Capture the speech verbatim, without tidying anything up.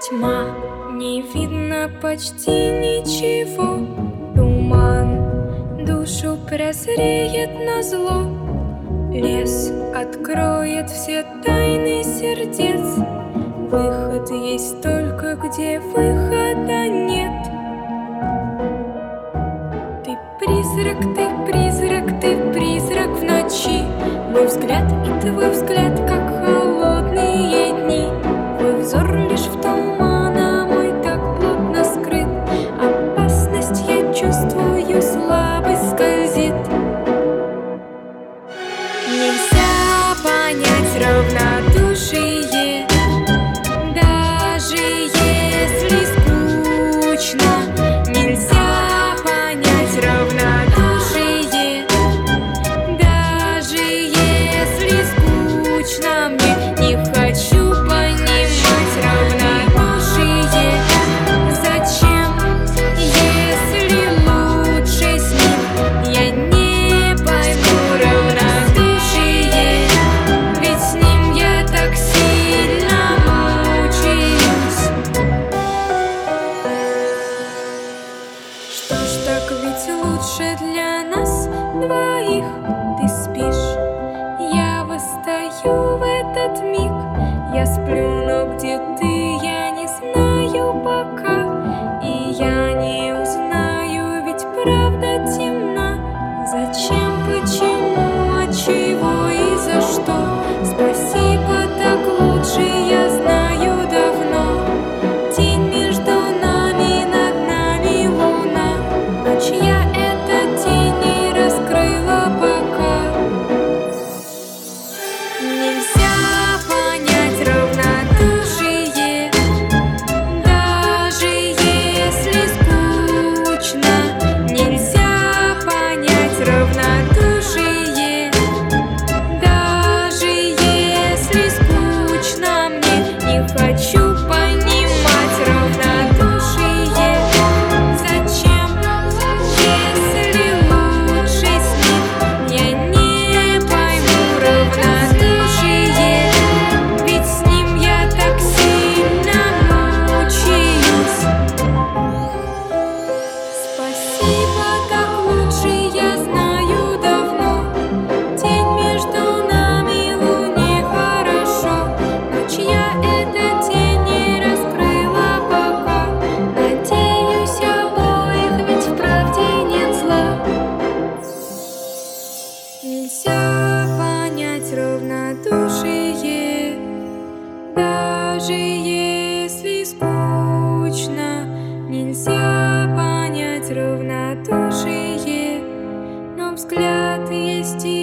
Тьма, не видно почти ничего. Туман душу прозреет назло. Лес откроет все тайны сердец. Выход есть только где выхода нет. Ты призрак, ты призрак, ты призрак в ночи. Мой взгляд и твой взгляд, как холодные дни. Твой взор лишь в туман, а мой так плотно скрыт. Опасность я чувствую, слабость скользит. Нельзя понять равнодушие, даже если скучно. Нельзя понять равнодушие, даже если скучно. Мне не хочу понимать равнодушие. Зачем, если лучше с ним? Я не пойму равнодушие, ведь с ним я так сильно мучаюсь. Что ж, так ведь лучше для нас двоих. Ты спишь, я восстаю в этот миг. Я сплю, но где ты, я не знаю пока. И я не узнаю, ведь правда темна. Зачем, почему, отчего и за что? Спасибо, так лучше, я знаю давно. Тень между нами, над нами луна. А чья эта тень не раскрыла пока? Нельзя понять равнодушие, даже если скучно. Нельзя понять равнодушие, даже если скучно. Мне не хочу понимать равнодушие. Зачем, если лучше с ним? Я не пойму равнодушие, ведь с ним я так сильно мучаюсь. Спасибо, так лучше, я знаю давно. Тень между нами, луне хорошо. Но чья эта тень не раскрыла пока? Надеюсь, обоих, ведь в правде нет зла. Нельзя понять равнодушие, даже если скучно. Нельзя понять равнодушие, но взгляд есть и